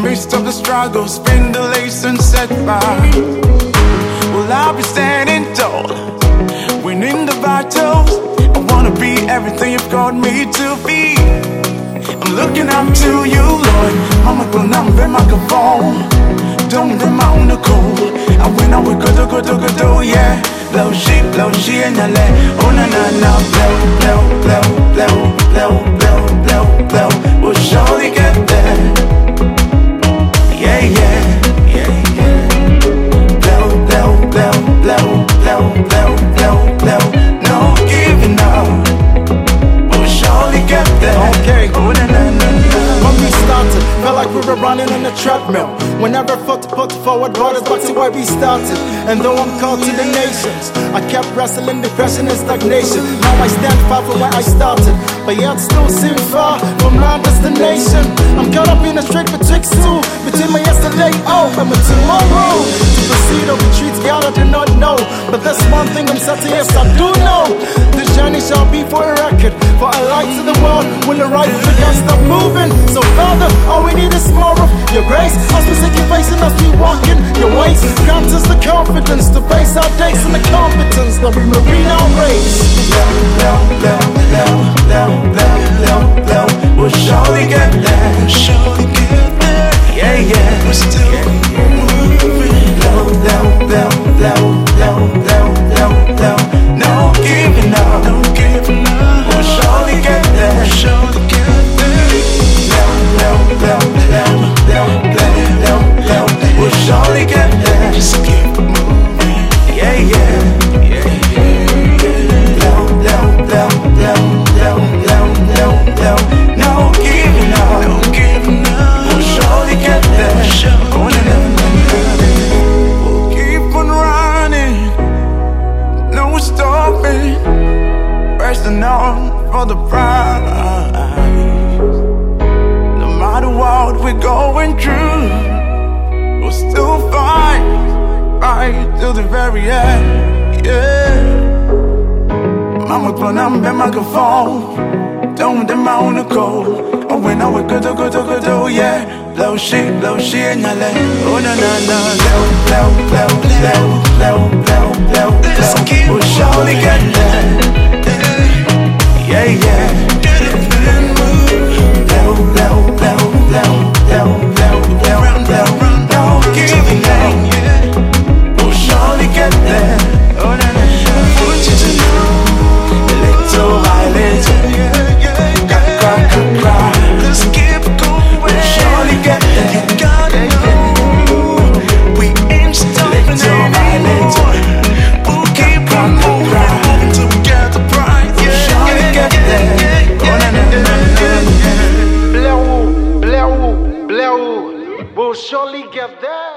midst of the struggle, spin delays and setbacks, well, I'll be standing tall, winning the battles. I wanna be everything you've called me to be. I'm looking up to you, Lord. Mama go number microphone. Don't them on the cool. And when I would go, yeah. Blow she and I let. Oh na na na, blow. We'll surely get there. Yeah. Blow. No giving up. We'll surely get there. Okay. Oh na na na. When we started, felt like we were running on a treadmill. Whenever I felt to put forward, brought us back to where we started. And though I'm called to the nations, I kept wrestling depression and stagnation. Now I stand far from where I started, but yet still seem far from my destination. I'm caught up in a strait betwixt two, between my yesterday, and my tomorrow. To proceed or retreat, God, I do not know. But there's one thing I'm certain, yes, I do know. This journey shall be for a record, for a light to the world. When the right foot can't stop moving. So Father, all we need is more of your grace. As we seek your face and as we walk in your ways, grant us the confidence to face our days and the competence that we marine our race. Blow. We'll surely get there. Yeah. We're still moving. Blow. No giving up. We'll surely get there. Blow. We'll surely get there. Just keep moving. Yeah. Blow. No giving up. We'll surely get there. We'll keep on running. No stopping. Pressing on for the prize. No matter what we're going through, we'll still fight till the very end. Yeah. Mama put on the microphone. Don't them on the cold. Oh, when I would go, yeah. Blow she and I let. Oh, na. Blow. We'll surely get there. Yeah. Blow. No giving up. We'll surely get there. Oh, na. I want you to know. Little by little. Let's keep going. We'll surely get there. You gotta know we ain't stopping anymore. We'll keep on moving till we get the prize. We'll surely get there. Blow. We'll surely get there.